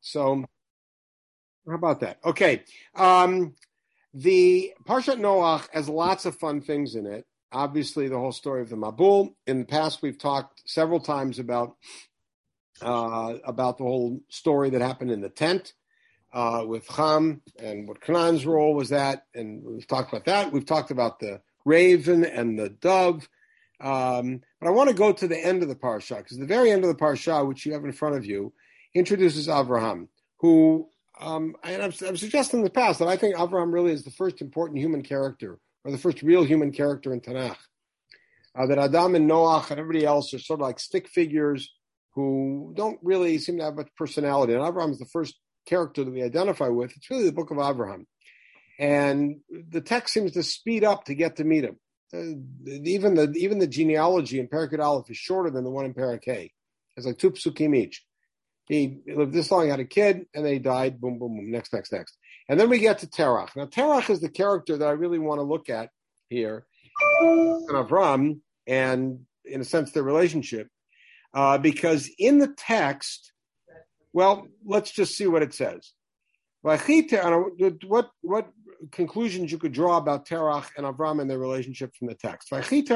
So how about that? Okay. The Parshat Noach has lots of fun things in it. Obviously, the whole story of the Mabul. In the past, we've talked several times about the whole story that happened in the tent with Ham and what Canan's role was that. And we've talked about that. We've talked about the raven and the dove. But I want to go to the end of the Parsha, because the very end of the Parsha, which you have in front of you, introduces Avraham, who, and I've suggested in the past that I think Avraham really is the first important human character, or the first real human character in Tanakh. That Adam and Noach and everybody else are sort of like stick figures who don't really seem to have much personality. And Avraham is the first character that we identify with. It's really the book of Avraham. And the text seems to speed up to get to meet him. Even the genealogy in Perek Aleph is shorter than the one in Perek Hay. It's like 2 psukim each. He lived this long, had a kid, and then he died. Boom, boom, boom. Next. And then we get to Terach. Now, Terach is the character that I really want to look at here, and Avram, and in a sense, their relationship, because in the text, well, let's just see what it says. What conclusions you could draw about Terach and Avram and their relationship from the text?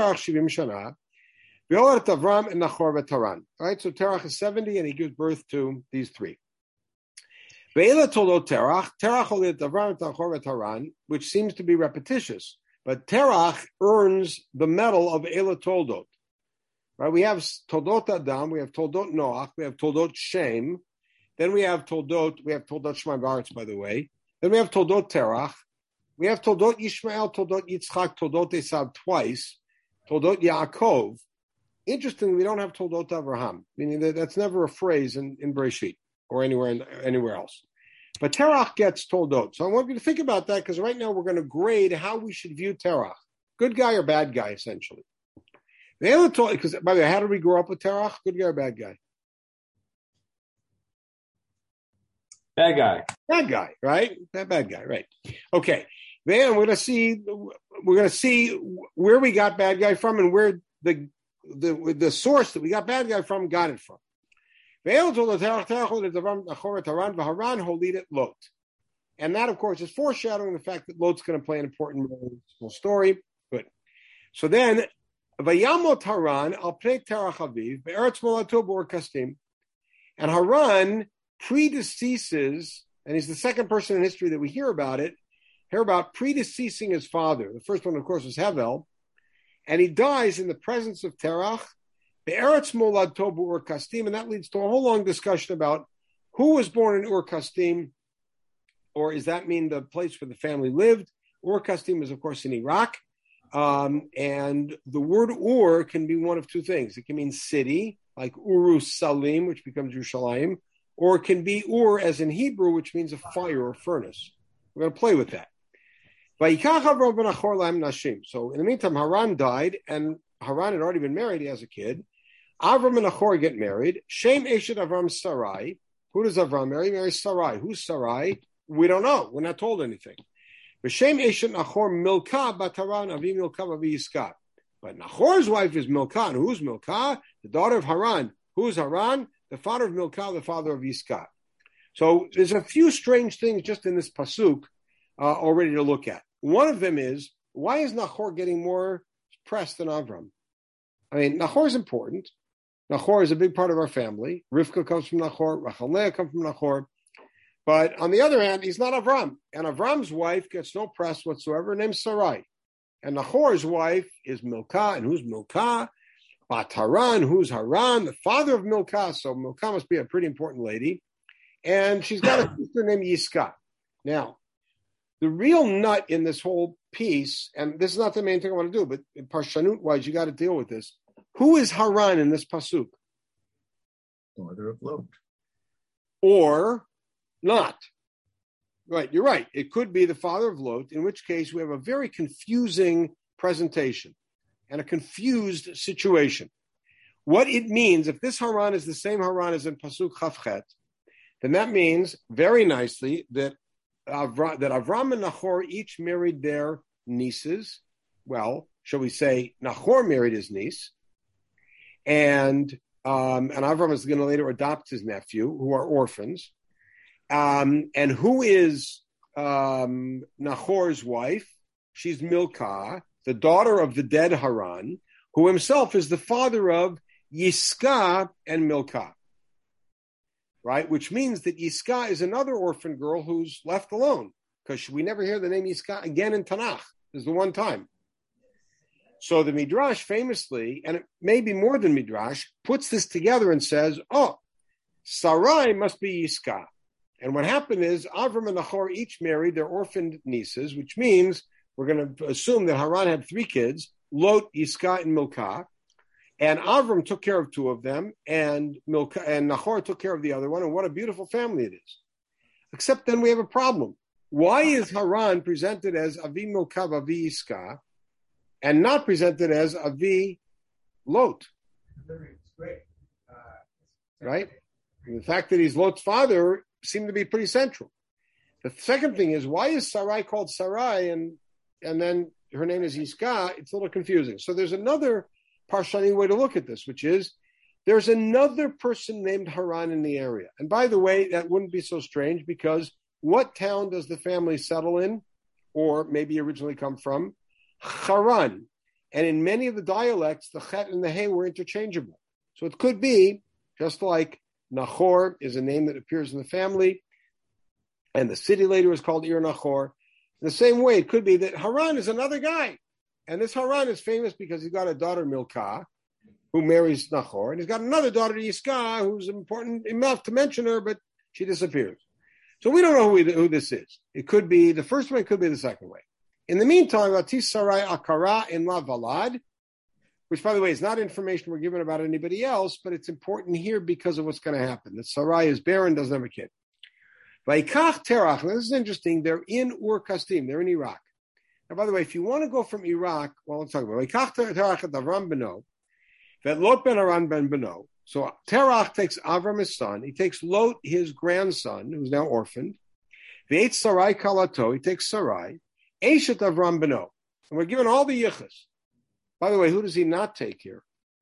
Avram and Nachor v'Taran. Right, so Terach is 70, and he gives birth to these three. Ve'ela toldot Terach olid Avram and Nachor v'Taran, which seems to be repetitious, but Terach earns the medal of Eila toldot. Right, we have toldot Adam, we have toldot Noach, we have toldot Shem, then we have toldot Shema Baritz, by the way. Then we have toldot Terach, we have toldot Yishmael, toldot Yitzchak, toldot Esav twice, toldot Yaakov. Interestingly, we don't have toldot Avraham, meaning that's never a phrase in Bereshit or anywhere else. But Terach gets toldot. So I want you to think about that, because right now we're going to grade how we should view Terach. Good guy or bad guy, essentially. Because, by the way, how did we grow up with Terach? Good guy or bad guy? Bad guy. Bad guy, right? Bad guy, right. Okay. Then we're going to see where we got bad guy from and where the source that we got bad guy from got it from. And that, of course, is foreshadowing the fact that Lot's going to play an important role in this whole story. Good. So then, Vayamot Haran al pnei Terach aviv be'eretz molato b'or kastim, and Haran predeceases, and he's the second person in history that we hear about predeceasing his father. The first one, of course, was Hevel. And he dies in the presence of Terach, be'eretz molato b'or kastim, and that leads to a whole long discussion about who was born in Ur Kasdim, or does that mean the place where the family lived? Ur Kasdim is, of course, in Iraq, and the word Ur can be one of two things. It can mean city, like Uru Salim, which becomes Yerushalayim, or it can be Ur, as in Hebrew, which means a fire or furnace. We're going to play with that. So in the meantime, Haran died, and Haran had already been married. He has a kid. Avram and Nachor get married. Shem Eshet Avram Sarai. Who does Avram marry? He marries Sarai. Who's Sarai? We don't know. We're not told anything. Shem Eshet Nachor Milka bat Haran Avi Milka Avi Yiskat. But Nachor's wife is Milka. And who's Milka? The daughter of Haran. Who's Haran? The father of Milka, the father of Yiskat. So there's a few strange things just in this pasuk already to look at. One of them is, why is Nachor getting more press than Avram? I mean, Nachor is important. Nachor is a big part of our family. Rivka comes from Nachor. Rachel Leah come from Nachor. But on the other hand, he's not Avram. And Avram's wife gets no press whatsoever, named Sarai. And Nachor's wife is Milka. And who's Milka? Bat Haran. Who's Haran? The father of Milka. So Milka must be a pretty important lady. And she's got a sister named Yiskat. Now, the real nut in this whole piece, and this is not the main thing I want to do, but parshanut-wise, you got to deal with this. Who is Haran in this pasuk? Father of Lot. Or not. Right, you're right. It could be the father of Lot, in which case we have a very confusing presentation and a confused situation. What it means, if this Haran is the same Haran as in pasuk Chavchet, then that means very nicely that Avram and Nachor each married their nieces. Well, shall we say Nachor married his niece, and Avram is going to later adopt his nephew, who are orphans. And who is Nahor's wife? She's Milcah, the daughter of the dead Haran, who himself is the father of Yiscah and Milcah. Right? Which means that Yiscah is another orphan girl who's left alone, because we never hear the name Yiscah again in Tanakh. This is the one time. So the Midrash famously, and it may be more than Midrash, puts this together and says, oh, Sarai must be Yiscah. And what happened is Avram and Nahor each married their orphaned nieces, which means we're going to assume that Haran had 3 kids, Lot, Yiscah, and Milcah. And Avram took care of 2 of them, and Nahor took care of the other one. And what a beautiful family it is. Except then we have a problem. Why is Haran presented as Avi Milcah, Avi Yiscah, and not presented as Avi Lot? Right? And the fact that he's Lot's father seemed to be pretty central. The second thing is, why is Sarai called Sarai and then her name is Yiscah? It's a little confusing. So there's another Parshani way to look at this, which is there's another person named Haran in the area. And by the way, that wouldn't be so strange, because what town does the family settle in, or maybe originally come from? Haran. And in many of the dialects, the chet and the hey were interchangeable. So it could be, just like Nahor is a name that appears in the family, and the city later is called Ir Nahor. In the same way, it could be that Haran is another guy. And this Haran is famous because he's got a daughter, Milcah, who marries Nahor, and he's got another daughter, Yiscah, who's important enough to mention her, but she disappears. So we don't know who this is. It could be the first way, it could be the second way. In the meantime, Atis Sarai Akara in La Valad, which, by the way, is not information we're given about anybody else, but it's important here because of what's going to happen. That Sarai is barren, doesn't have a kid. Vaikach Terach, now this is interesting, they're in Ur Kasdim, they're in Iraq. Now, by the way, if you want to go from Iraq, well, let's talk about Vaikach Terach at Avram Beno, that Lot ben Aran ben Beno. So Terach takes Avram, his son, he takes Lot, his grandson, who's now orphaned, V'et Sarai Kalato, he takes Sarai, Eshet Avram Beno. And we're given all the yichus. By the way, who does he not take here?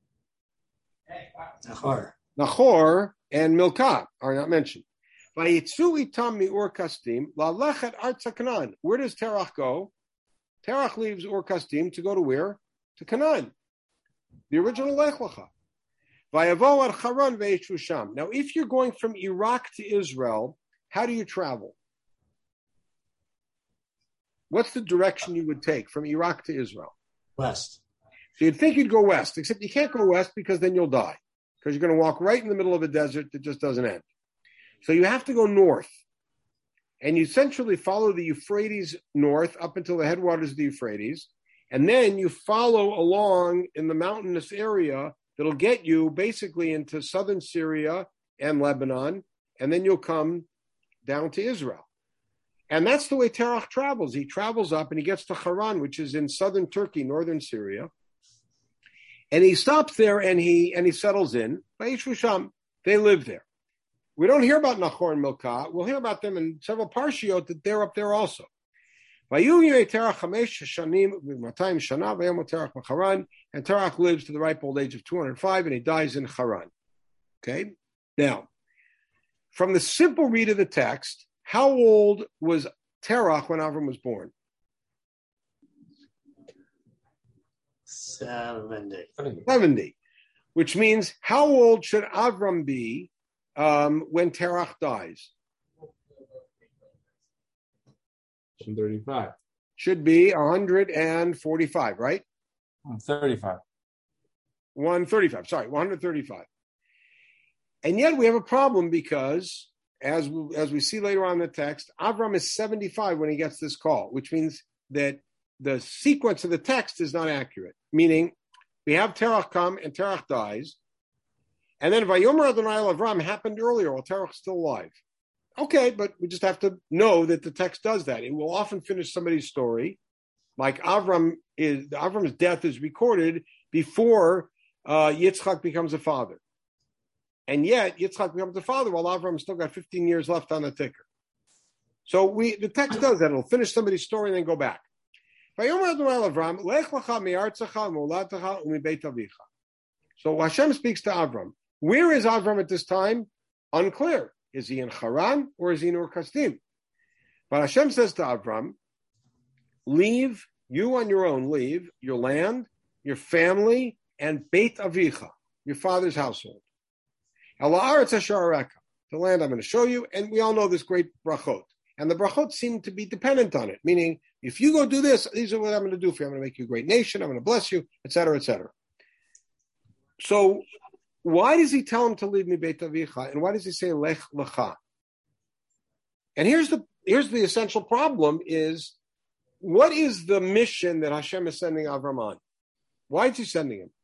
Nahor and Milcah are not mentioned. Where does Terach go? Terach leaves Ur Kasdim to go to where? To Canaan. The original Lech Lecha. Now, if you're going from Iraq to Israel, how do you travel? What's the direction you would take from Iraq to Israel? West. So you'd think you'd go west, except you can't go west because then you'll die, because you're going to walk right in the middle of a desert that just doesn't end. So you have to go north, and you essentially follow the Euphrates north up until the headwaters of the Euphrates, and then you follow along in the mountainous area that'll get you basically into southern Syria and Lebanon, and then you'll come down to Israel. And that's the way Terach travels. He travels up and he gets to Haran, which is in southern Turkey, northern Syria. And he stops there and he settles in. They live there. We don't hear about Nahor and Milcah. We'll hear about them in several parshiot that they're up there also. And Terach lives to the ripe old age of 205, and he dies in Haran. Okay? Now, from the simple read of the text, how old was Terach when Avram was born? 70. Which means, how old should Avram be when Terach dies? 35. Should be 145, right? 35. 135. And yet we have a problem because, as we see later on in the text, Avram is 75 when he gets this call, which means that the sequence of the text is not accurate. Meaning, we have Terach come and Terach dies, and then Vayomer Adonai Avram happened earlier while Terach's still alive. Okay, but we just have to know that the text does that. It will often finish somebody's story, like Avram's death is recorded before Yitzchak becomes a father. And yet, Yitzchak becomes a father while Avram still got 15 years left on the ticker. So the text does that. It'll finish somebody's story and then go back. So Hashem speaks to Avram. Where is Avram at this time? Unclear. Is he in Haran or is he in Ur Kasdim? But Hashem says to Avram, leave, you on your own, leave your land, your family, and Beit Avicha, your father's household. El ha'aretz asher areka, the land I'm going to show you, and we all know this great brachot. And the brachot seem to be dependent on it, meaning, if you go do this, these are what I'm going to do for you. I'm going to make you a great nation, I'm going to bless you, etc., etc. So, why does he tell him to leave me Beit Avicha, and why does he say Lech Lecha? And here's the essential problem is, what is the mission that Hashem is sending Avram on? Why is he sending him?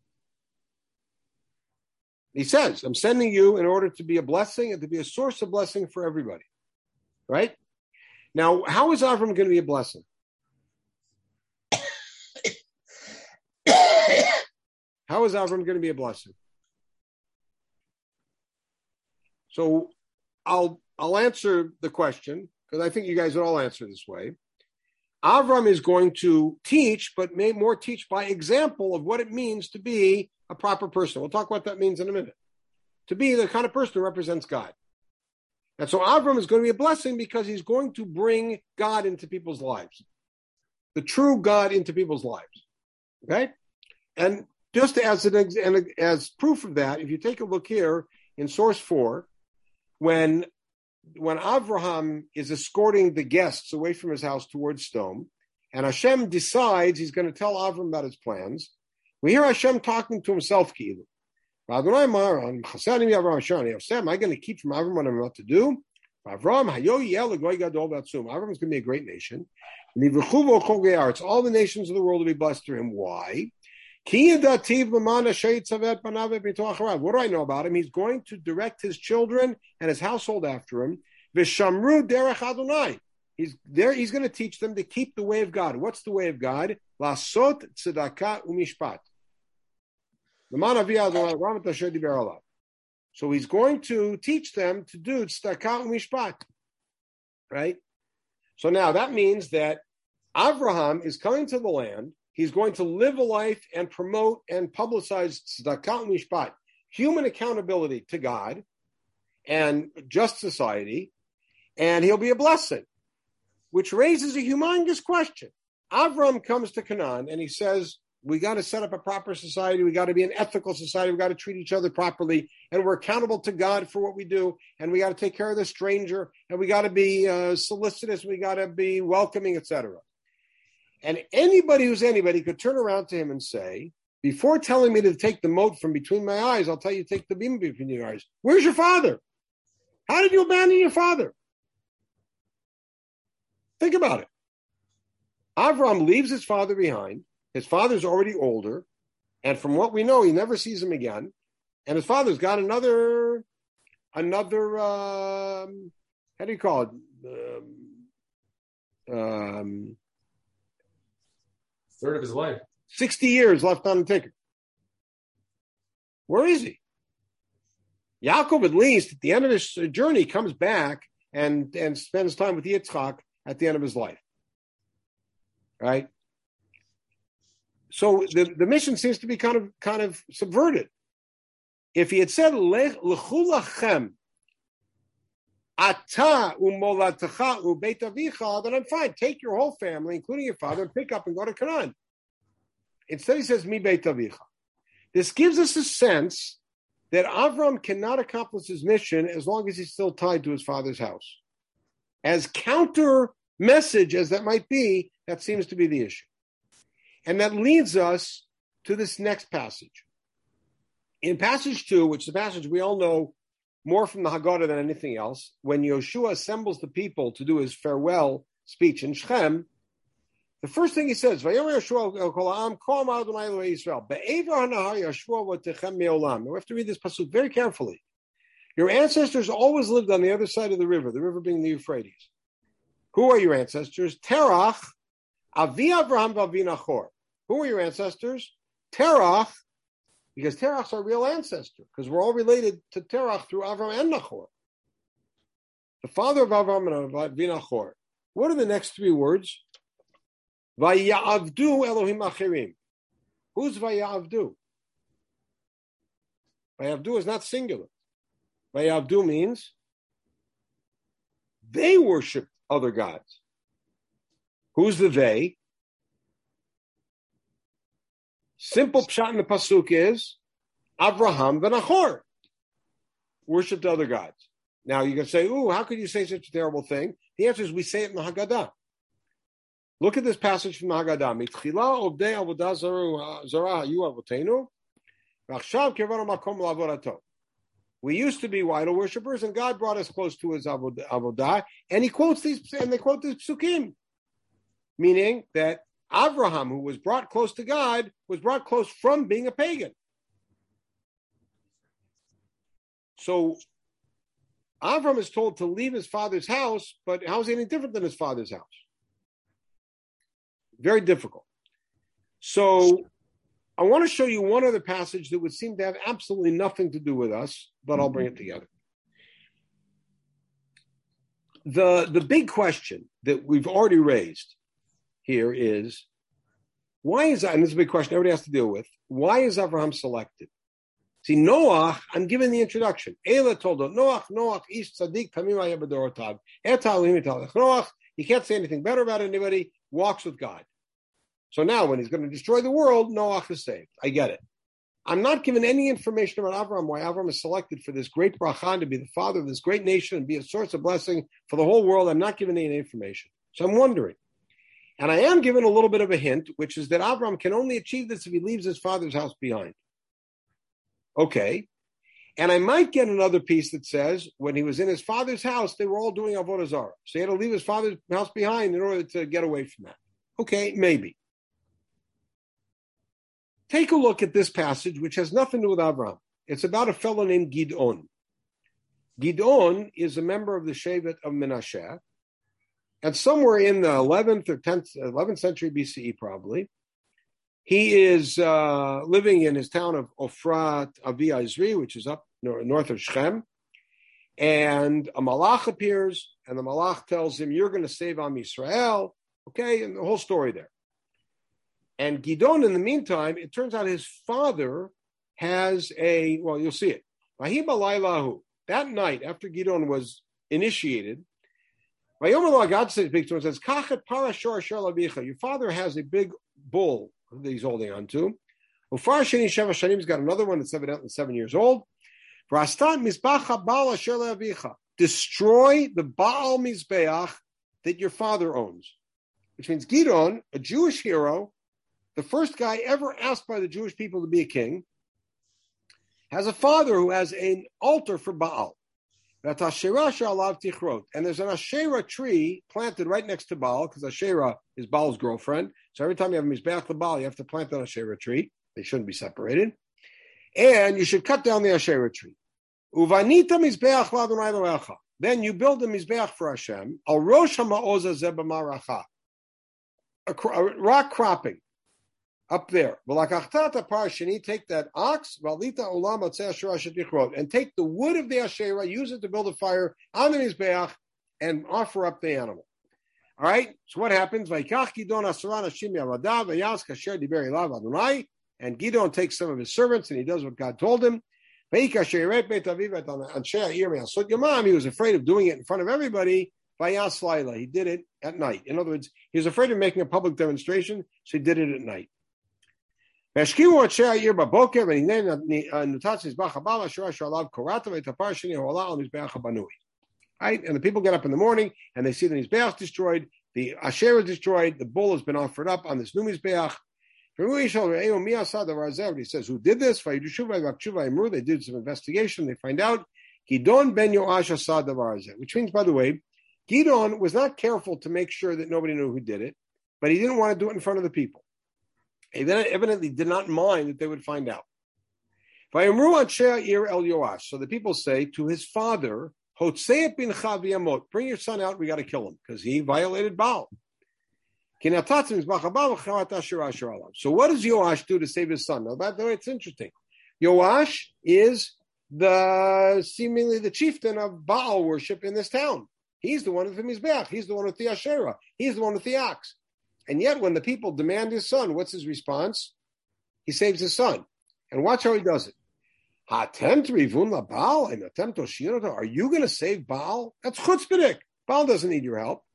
He says, I'm sending you in order to be a blessing and to be a source of blessing for everybody. Right? Now, how is Avram going to be a blessing? How is Avram going to be a blessing? So I'll answer the question, because I think you guys would all answer this way. Avram is going to teach, but may more teach by example of what it means to be a proper person. We'll talk what that means in a minute. To be the kind of person who represents God. And so Avram is going to be a blessing because he's going to bring God into people's lives. The true God into people's lives. Okay? And just as proof of that, if you take a look here in source 4, when Avraham is escorting the guests away from his house towards Sodom, and Hashem decides he's going to tell Avram about his plans, we hear Hashem talking to himself, Ki'ilu. Am I going to keep from Avram what I'm about to do? Avram is going to be a great nation. All the nations of the world will be blessed through him. Why? What do I know about him? He's going to direct his children and his household after him. He's going to teach them to keep the way of God. What's the way of God? Lasot tzedakah umishpat. So he's going to teach them to do tzedakah umishpat. Right? So now that means that Avraham is coming to the land. He's going to live a life and promote and publicize tzedakah umishpat, human accountability to God and just society, and he'll be a blessing, which raises a humongous question. Avram comes to Canaan and he says, we got to set up a proper society. We got to be an ethical society. We got to treat each other properly. And we're accountable to God for what we do. And we got to take care of the stranger. And we got to be solicitous. We got to be welcoming, etc. And anybody who's anybody could turn around to him and say, before telling me to take the mote from between my eyes, I'll tell you to take the beam between your eyes. Where's your father? How did you abandon your father? Think about it. Avram leaves his father behind. His father's already older, and from what we know, he never sees him again. And his father's got another, how do you call it? Third of his life. 60 years left on the ticket. Where is he? Yaakov, at least, at the end of his journey, comes back and spends time with Yitzchak at the end of his life. Right? So the mission seems to be kind of subverted. If he had said Lechu lachem ata umolatecha ubeit avicha, then I'm fine. Take your whole family, including your father, and pick up and go to Canaan. Instead, he says mi beit avicha. This gives us a sense that Avram cannot accomplish his mission as long as he's still tied to his father's house. As counter message as that might be, that seems to be the issue. And that leads us to this next passage. In passage 2, which is a passage we all know more from the Haggadah than anything else, when Yoshua assembles the people to do his farewell speech in Shechem, the first thing he says, we have to read this pasuk very carefully. Your ancestors always lived on the other side of the river being the Euphrates. Who are your ancestors? Terach, Avi Avraham, Avi Nachor. Who are your ancestors? Terach, because Terach's our real ancestor, because we're all related to Terach through Avram and Nachor. The father of Avram and Avi Nachor. What are the next three words? Vayavdu Elohim Achirim. Who's Vayavdu? Vayavdu is not singular. Vayavdu means They worshipped other gods. Who's the they? Simple pshat in the pasuk is Avraham and Nahor worshipped other gods. Now you can say, "Ooh, how could you say such a terrible thing?" The answer is we say it in the Haggadah. Look at this passage from the Haggadah. Mitchila obdei avodah zarah hayu avotenu, v'achshav kivanu makom la'avodato. We used to be idol worshippers, and God brought us close to His avodah. And He quotes these, and they quote these psukim, meaning that Avraham, who was brought close to God, was brought close from being a pagan. So Avram is told to leave his father's house, but how is he any different than his father's house? Very difficult. So I want to show you one other passage that would seem to have absolutely nothing to do with us, but I'll bring it together. The big question that we've already raised here is, why is that, and this is a big question everybody has to deal with, why is Avraham selected? See, Noach, I'm giving the introduction. Eila told him, Noach, ish tzaddik tamim haya b'dorotav. Noach, he can't say anything better about anybody, walks with God. So now when he's going to destroy the world, Noach is saved. I get it. I'm not giving any information about Avraham, why Avraham is selected for this great brachah to be the father of this great nation and be a source of blessing for the whole world. I'm not giving any information. So I'm wondering. And I am given a little bit of a hint, which is that Avraham can only achieve this if he leaves his father's house behind. Okay. And I might get another piece that says when he was in his father's house, they were all doing Avodah Zarah. So he had to leave his father's house behind in order to get away from that. Okay, maybe. Take a look at this passage, which has nothing to do with Avraham. It's about a fellow named Gidon. Gidon is a member of the Shevet of Menashe. And somewhere in the 11th century BCE probably, he is living in his town of Ofrat Avi Izri, which is up north of Shechem. And a malach appears, and the malach tells him, "You're going to save Am Yisrael." Okay, and the whole story there. And Gidon, in the meantime, it turns out his father has you'll see it. That night, after Gidon was initiated, God says to him, your father has a big bull that he's holding on to. He's got another one that's evidently 7 years old. Destroy the Baal Mizbeach that your father owns. Which means Gidon, a Jewish hero, the first guy ever asked by the Jewish people to be a king, has a father who has an altar for Baal. And there's an Asherah tree planted right next to Baal, because Asherah is Baal's girlfriend. So every time you have a Mizbeach to Baal, you have to plant an Asherah tree. They shouldn't be separated. And you should cut down the Asherah tree. Uvanita Mizbeach l'Adonai Elohecha. Then you build a Mizbeach for Hashem. Al Rosh HaMa'oz hazeh b'maracha. A rock cropping up there. Take that ox, and take the wood of the Asherah, use it to build a fire on the Mizbeach, and offer up the animal. All right? So what happens? And Gidon takes some of his servants, and he does what God told him. He was afraid of doing it in front of everybody. He did it at night. In other words, he was afraid of making a public demonstration, so he did it at night. Right? And the people get up in the morning and they see the Mizbeach destroyed, the Asherah is destroyed, the bull has been offered up on this new Mizbeach. He says, who did this? They did some investigation. They find out Gidon ben Yoash asad davar hazeh, which means, by the way, Gidon was not careful to make sure that nobody knew who did it, but he didn't want to do it in front of the people. He then evidently did not mind that they would find out. So the people say to his father, bring your son out, we got to kill him, because he violated Baal. So what does Yoash do to save his son? Now, by the way, it's interesting. Yoash is seemingly the chieftain of Baal worship in this town. He's the one with the Mizbeach. He's the one with the Asherah. He's the one with the ox. And yet, when the people demand his son, what's his response? He saves his son. And watch how he does it. Are you going to save Baal? That's chutzpahdik. Baal doesn't need your help.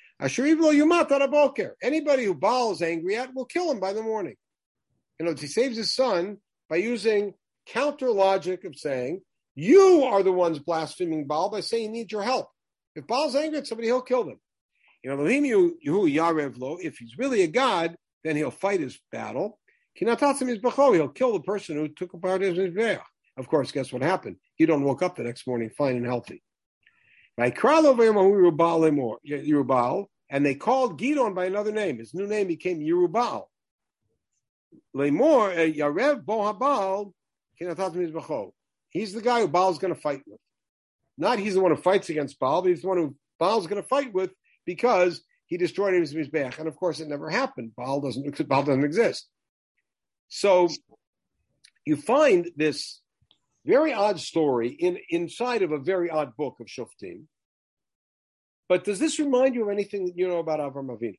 Anybody who Baal is angry at will kill him by the morning. He saves his son by using counter logic of saying, you are the ones blaspheming Baal by saying he needs your help. If Baal's angry at somebody, he'll kill them. If he's really a god, then he'll fight his battle. He'll kill the person who took apart his mizbeach. Of course, guess what happened? Gidon woke up the next morning fine and healthy. And they called Gidon by another name. His new name became Yerubal. He's the guy who Baal's going to fight with. Not he's the one who fights against Baal, but he's the one who Baal's going to fight with because he destroyed his mizbeach. And of course, it never happened. Baal doesn't exist. So you find this very odd story inside of a very odd book of Shoftim. But does this remind you of anything that you know about Avram Avinu?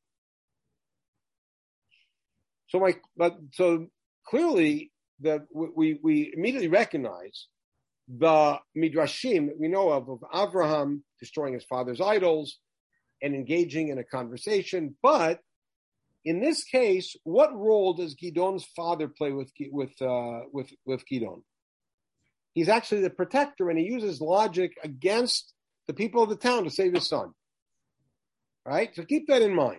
So clearly that we immediately recognize the midrashim that we know of Avraham destroying his father's idols and engaging in a conversation. But in this case, what role does Gidon's father play with Gidon? He's actually the protector, and he uses logic against the people of the town to save his son. Right? So keep that in mind.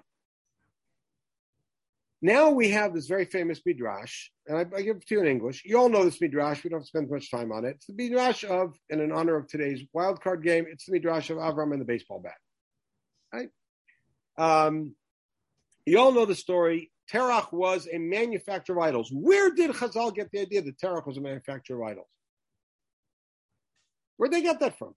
Now we have this very famous midrash, and I give it to you in English. You all know this midrash. We don't spend much time on it. It's the midrash of, and in honor of today's wild card game, it's the midrash of Avram and the baseball bat. Right? You all know the story. Terach was a manufacturer of idols. Where did Chazal get the idea that Terach was a manufacturer of idols? Where'd they get that from?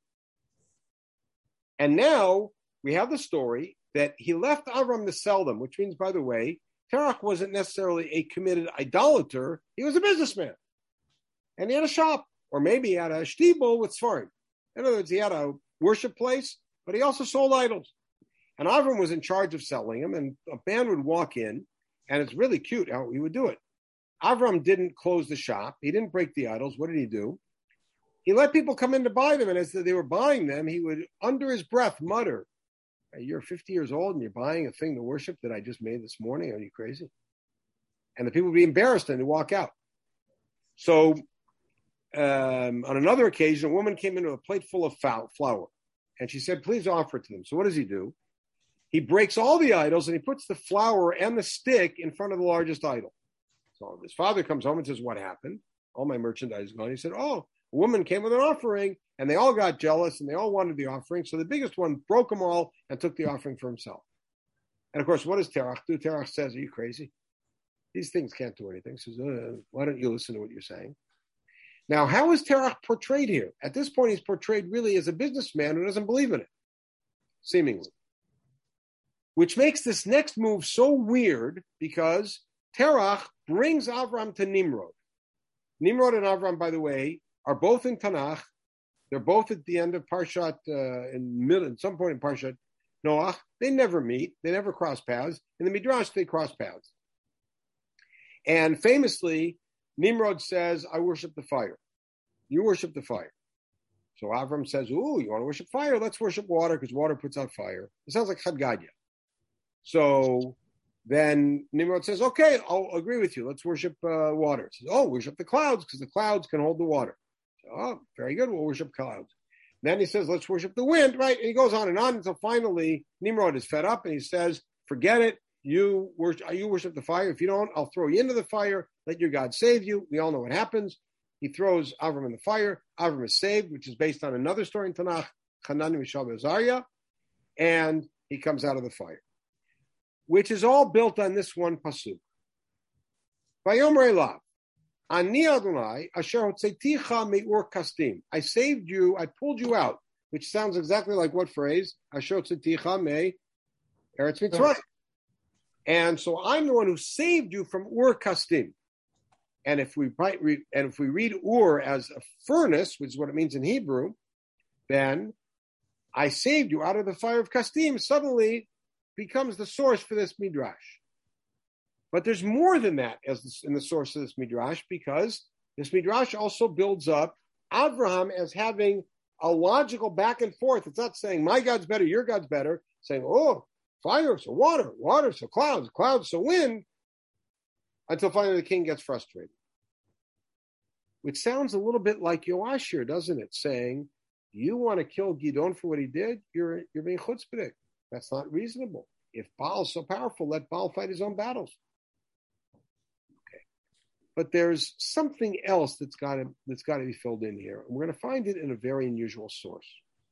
And now we have the story that he left Avram to sell them, which means, by the way, Terach wasn't necessarily a committed idolater. He was a businessman. And he had a shop, or maybe he had a shtibel with svarim. In other words, he had a worship place, but he also sold idols. And Avram was in charge of selling them, and a man would walk in, and it's really cute how he would do it. Avram didn't close the shop. He didn't break the idols. What did he do? He let people come in to buy them, and as they were buying them, he would, under his breath, mutter, you're 50 years old and you're buying a thing to worship that I just made this morning? Are you crazy? And the people would be embarrassed and they'd walk out. So on another occasion, a woman came into a plate full of flour, and she said, please offer it to them. So what does he do? He breaks all the idols and he puts the flour and the stick in front of the largest idol. So his father comes home and says, what happened? All my merchandise is gone. He said, a woman came with an offering, and they all got jealous and they all wanted the offering. So the biggest one broke them all and took the offering for himself. And of course, what does Terach do? Terach says, are you crazy? These things can't do anything. He says, why don't you listen to what you're saying? Now, how is Terach portrayed here? At this point, he's portrayed really as a businessman who doesn't believe in it, seemingly. Which makes this next move so weird because Terach brings Avram to Nimrod. Nimrod and Avram, by the way, are both in Tanakh. They're both at the end of Parshat, at some point in Parshat Noach. They never meet. They never cross paths. In the Midrash, they cross paths. And famously, Nimrod says, I worship the fire. You worship the fire. So Avram says, ooh, you want to worship fire? Let's worship water because water puts out fire. It sounds like Chad Gadya. So then Nimrod says, okay, I'll agree with you. Let's worship water. He says, worship the clouds because the clouds can hold the water. So, very good. We'll worship clouds. Then he says, let's worship the wind, right? And he goes on until finally Nimrod is fed up and he says, forget it. You worship the fire. If you don't, I'll throw you into the fire. Let your God save you. We all know what happens. He throws Avram in the fire. Avram is saved, which is based on another story in Tanakh, Hanan Mishal Azariah, and he comes out of the fire, which is all built on this one pasuk. Vayomer elav, Ani Adonai asher hotzeiticha me'ur kasdim. I saved you. I pulled you out, which sounds exactly like what phrase? Asher hotzeiticha me'eretz Mitzrayim. And so I'm the one who saved you from Ur Kasdim. And if we read Ur as a furnace, which is what it means in Hebrew, then I saved you out of the fire of Kasdim suddenly becomes the source for this midrash. But there's more than that in the source of this midrash, because this midrash also builds up Avraham as having a logical back and forth. It's not saying my God's better, your God's better. It's saying, oh, fire, so water, water, so clouds, clouds, so wind, until finally the king gets frustrated. Which sounds a little bit like Yoash here, doesn't it? Saying, you want to kill Gidon for what he did, you're being chutzpahdik. That's not reasonable. If Baal's so powerful, let Baal fight his own battles. Okay. But there's something else that's got to be filled in here. And we're going to find it in a very unusual source.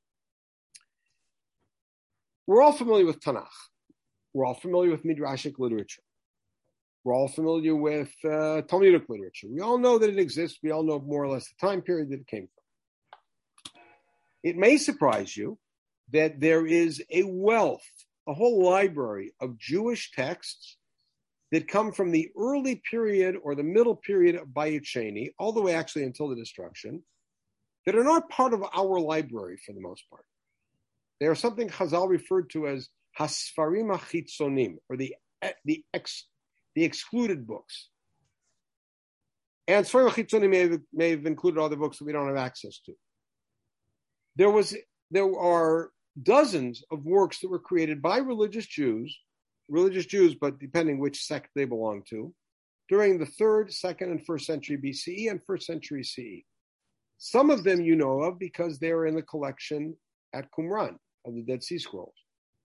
We're all familiar with Tanakh. We're all familiar with Midrashic literature. We're all familiar with Talmudic literature. We all know that it exists. We all know more or less the time period that it came from. It may surprise you that there is a wealth, a whole library of Jewish texts that come from the early period or the middle period of Bayit Sheni, all the way actually until the destruction, that are not part of our library for the most part. They are something Chazal referred to as Hasfarim HaChitzonim, or the excluded books. And Sfarim HaChitzonim may have included other books that we don't have access to. There are dozens of works that were created by religious Jews, but depending which sect they belong to, during the 3rd, 2nd, and 1st century BCE and 1st century CE. Some of them you know of because they are in the collection at Qumran of the Dead Sea Scrolls.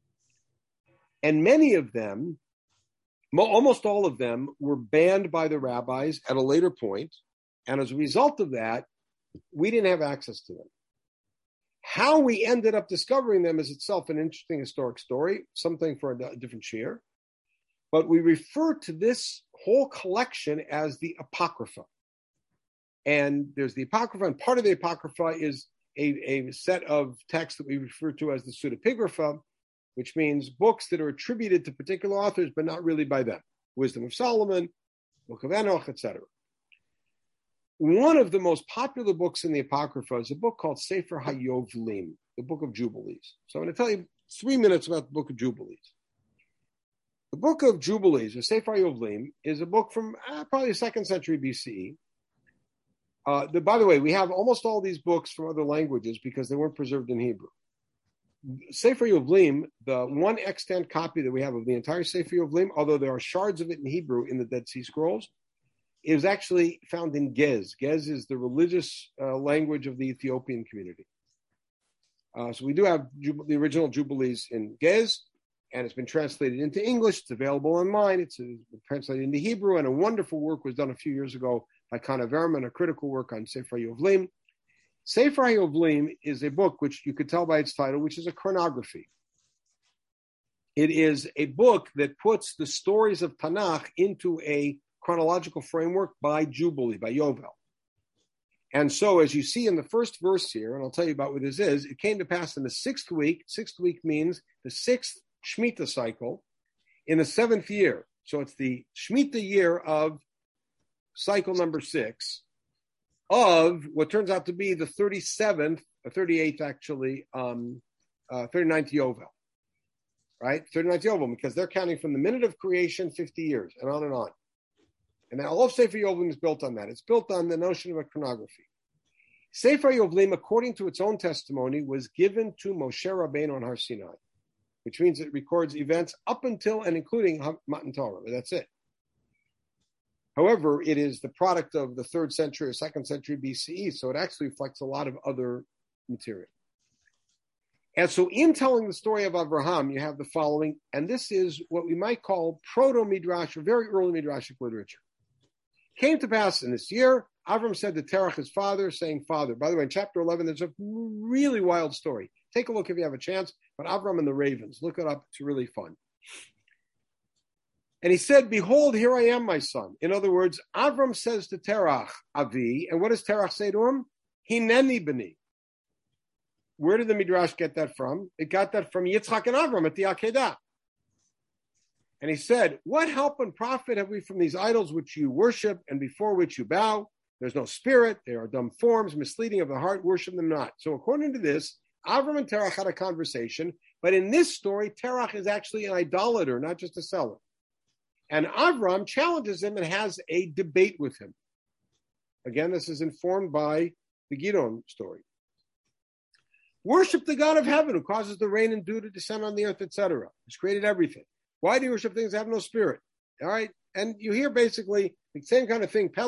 And many of them, almost all of them, were banned by the rabbis at a later point, and as a result of that, we didn't have access to them. How we ended up discovering them is itself an interesting historic story, something for a different share. But we refer to this whole collection as the Apocrypha. And there's the Apocrypha, and part of the Apocrypha is a set of texts that we refer to as the Pseudepigrapha, which means books that are attributed to particular authors, but not really by them. Wisdom of Solomon, Book of Enoch, etc. One of the most popular books in the Apocrypha is a book called Sefer HaYovlim, the Book of Jubilees. So I'm going to tell you 3 minutes about the Book of Jubilees. The Book of Jubilees, or Sefer HaYovlim, is a book from probably the 2nd century BCE. By the way, we have almost all these books from other languages because they weren't preserved in Hebrew. Sefer Yovlim, the one extant copy that we have of the entire Sefer Yovlim, although there are shards of it in Hebrew in the Dead Sea Scrolls, is actually found in Gez. Gez is the religious language of the Ethiopian community. So we do have the original Jubilees in Gez, and it's been translated into English. It's available online. It's been translated into Hebrew, and a wonderful work was done a few years ago by Kana Verman, a critical work on Sefer Yovlim. Sefer Yovlim is a book which you could tell by its title, which is a chronography. It is a book that puts the stories of Tanakh into a chronological framework by Jubilee, by Yovel. And so, as you see in the first verse here, and I'll tell you about what this is, it came to pass in the 6th week. 6th week means the 6th Shemitah cycle in the 7th year. So it's the Shemitah year of cycle number 6 of what turns out to be the 37th, or 38th actually, 39th Yovel. Right? 39th Yovel, because they're counting from the minute of creation, 50 years, and on and on. And all of Sefer Yovlim is built on that. It's built on the notion of a chronography. Sefer Yovlim, according to its own testimony, was given to Moshe Rabbeinu on Har Sinai, which means it records events up until and including Matan Torah. But that's it. However, it is the product of the 3rd century or 2nd century BCE, so it actually reflects a lot of other material. And so in telling the story of Abraham, you have the following, and this is what we might call proto-midrash, or very early midrashic literature. Came to pass in this year, Avram said to Terach, his father, saying, Father. By the way, in chapter 11, there's a really wild story. Take a look if you have a chance, but Avram and the ravens, look it up. It's really fun. And he said, Behold, here I am, my son. In other words, Avram says to Terach, Avi, and what does Terach say to him? Hineni b'ni. Where did the Midrash get that from? It got that from Yitzchak and Avram at the Akedah. And he said, what help and profit have we from these idols which you worship and before which you bow? There's no spirit. They are dumb forms, misleading of the heart. Worship them not. So according to this, Avram and Terach had a conversation. But in this story, Terach is actually an idolater, not just a seller. And Avram challenges him and has a debate with him. Again, this is informed by the Gidon story. Worship the God of heaven who causes the rain and dew to descend on the earth, etc. He's created everything. Why do you worship things that have no spirit? All right. And you hear basically the same kind of thing.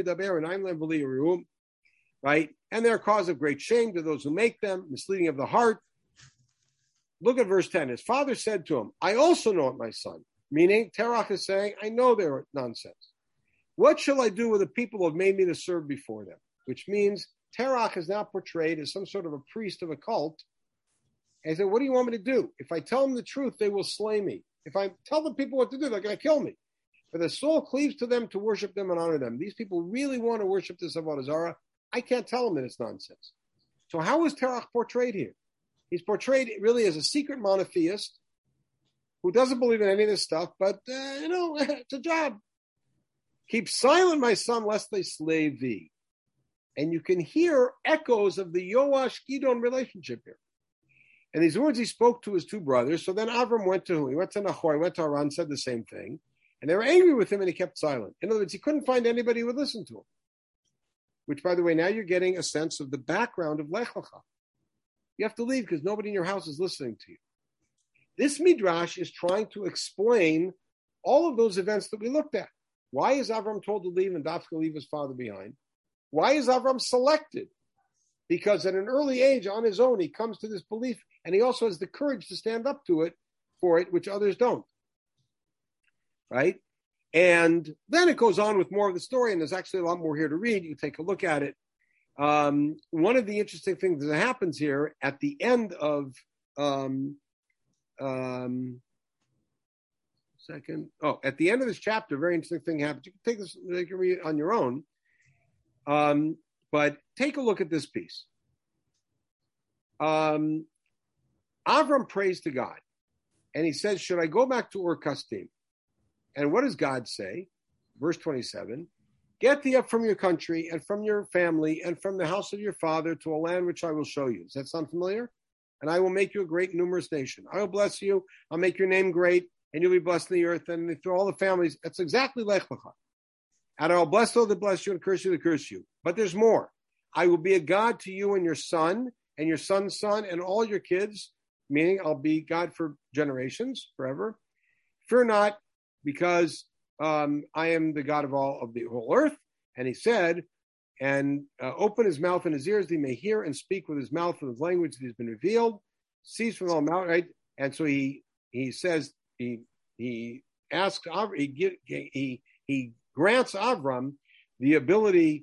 Right? And they're a cause of great shame to those who make them, misleading of the heart. Look at verse 10. His father said to him, I also know it, my son. Meaning, Terach is saying, I know they're nonsense. What shall I do with the people who have made me to serve before them? Which means Terach is now portrayed as some sort of a priest of a cult. And he said, what do you want me to do? If I tell them the truth, they will slay me. If I tell the people what to do, they're going to kill me. But the soul cleaves to them to worship them and honor them. These people really want to worship this Avodah Zarah. I can't tell them that it's nonsense. So how is Terach portrayed here? He's portrayed really as a secret monotheist who doesn't believe in any of this stuff, but, it's a job. Keep silent, my son, lest they slay thee. And you can hear echoes of the Yoash-Gidon relationship here. And these words he spoke to his two brothers. So then Avram went to who? He went to Nahor, he went to Haran, said the same thing. And they were angry with him and he kept silent. In other words, he couldn't find anybody who would listen to him. Which, by the way, now you're getting a sense of the background of Lech Lecha. You have to leave because nobody in your house is listening to you. This Midrash is trying to explain all of those events that we looked at. Why is Avram told to leave and Dafka leave his father behind? Why is Avram selected? Because at an early age, on his own, he comes to this belief, and he also has the courage to stand up to it, for it, which others don't. Right? And then it goes on with more of the story, and there's actually a lot more here to read. You take a look at it. One of the interesting things that happens here at the end of at the end of this chapter, a very interesting thing happens. You can take this, you can read it on your own. But take a look at this piece. Avram prays to God, and he says, should I go back to Ur-Kasdim? And what does God say? Verse 27, get thee up from your country and from your family and from the house of your father to a land which I will show you. Does that sound familiar? And I will make you a great numerous nation. I will bless you. I'll make your name great, and you'll be blessed in the earth and through all the families. That's exactly Lech Lecha. And I'll bless those that bless you and curse you that curse you. But there's more. I will be a God to you and your son and your son's son and all your kids, meaning I'll be God for generations, forever. Fear not, because I am the God of all of the whole earth. And he said, and open his mouth and his ears, that he may hear and speak with his mouth and his language that has been revealed. Cease from all mouth, right? And so he says, he asks, he grants Avram the ability,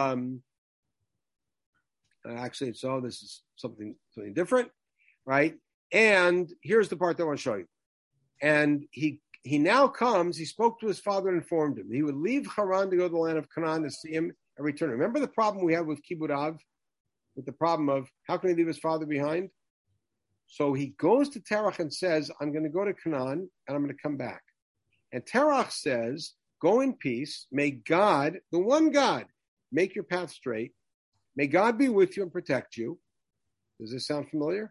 actually, so this is something different, right? And here's the part that I want to show you. And he now comes, he spoke to his father and informed him. He would leave Haran to go to the land of Canaan to see him and return. Remember the problem we had with Kibbutz Av? With the problem of how can he leave his father behind? So he goes to Terach and says, I'm going to go to Canaan and I'm going to come back. And Terach says, go in peace. May God, the one God, make your path straight. May God be with you and protect you. Does this sound familiar?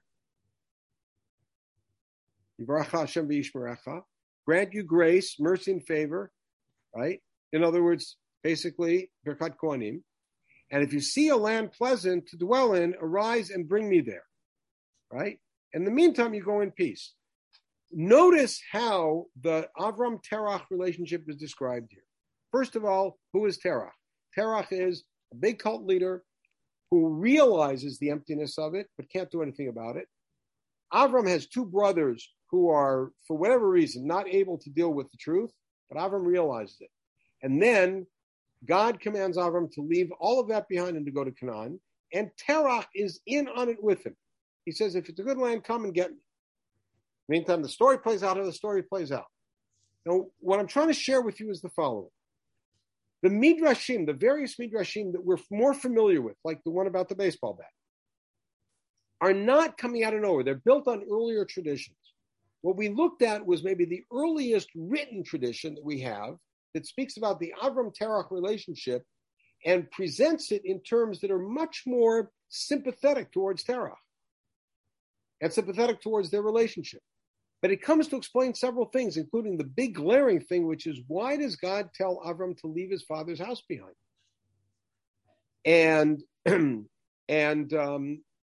Yivracha Hashem v'yishmerecha. Grant you grace, mercy, and favor, right? In other words, basically, Birkat Kohanim. And if you see a land pleasant to dwell in, arise and bring me there, right? In the meantime, you go in peace. Notice how the Avram-Terach relationship is described here. First of all, who is Terach? Terach is a big cult leader who realizes the emptiness of it, but can't do anything about it. Avram has two brothers who are, for whatever reason, not able to deal with the truth, but Avram realizes it. And then God commands Avram to leave all of that behind and to go to Canaan, and Terach is in on it with him. He says, if it's a good land, come and get me. Meantime, the story plays out how the story plays out. Now, what I'm trying to share with you is the following. The Midrashim, the various Midrashim that we're more familiar with, like the one about the baseball bat, are not coming out of nowhere. They're built on earlier traditions. What we looked at was maybe the earliest written tradition that we have that speaks about the Avram-Terach relationship and presents it in terms that are much more sympathetic towards Terach and sympathetic towards their relationship. But it comes to explain several things, including the big glaring thing, which is, why does God tell Avram to leave his father's house behind? And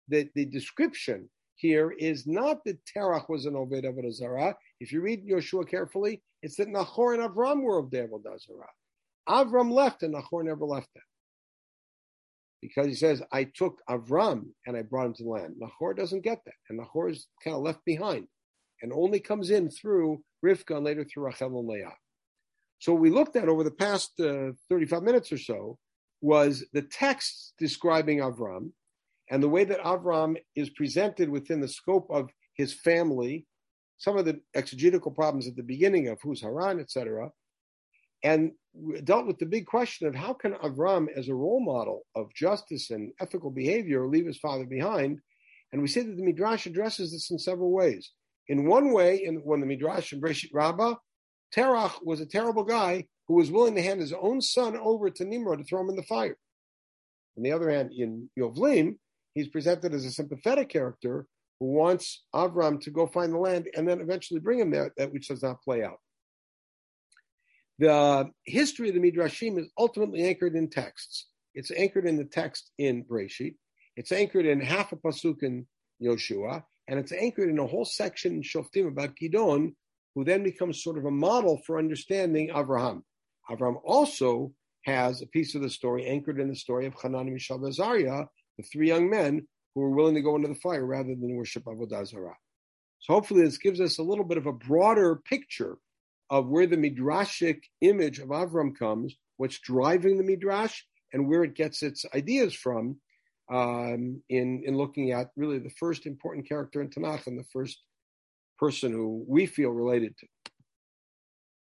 the description here is not that Terach was an Oved Avodah Zarah. If you read Yoshua carefully, it's that Nahor and Avram were of the Avodah Zarah. Avram left and Nahor never left them. Because he says, I took Avram and I brought him to the land. Nahor doesn't get that. And Nahor is kind of left behind and only comes in through Rivka and later through Rachel and Leah. So what we looked at over the past 35 minutes or so was the text describing Avram and the way that Avram is presented within the scope of his family, some of the exegetical problems at the beginning of who's Haran, etc., and dealt with the big question of how can Avram, as a role model of justice and ethical behavior, leave his father behind? And we say that the Midrash addresses this in several ways. In one way, when the Midrash in Breshit Rabbah, Terach was a terrible guy who was willing to hand his own son over to Nimrod to throw him in the fire. On the other hand, in Yovlim, he's presented as a sympathetic character who wants Avram to go find the land and then eventually bring him there, that which does not play out. The history of the Midrashim is ultimately anchored in texts. It's anchored in the text in Breshit. It's anchored in half a pasuk in Yoshua, and it's anchored in a whole section in Shoftim about Gidon, who then becomes sort of a model for understanding Avraham. Avraham also has a piece of the story anchored in the story of Hanan, Mishael, and Azariah, the three young men who were willing to go into the fire rather than worship Avodah Zarah. So hopefully this gives us a little bit of a broader picture of where the Midrashic image of Avram comes, what's driving the Midrash, and where it gets its ideas from in looking at really the first important character in Tanakh and the first person who we feel related to.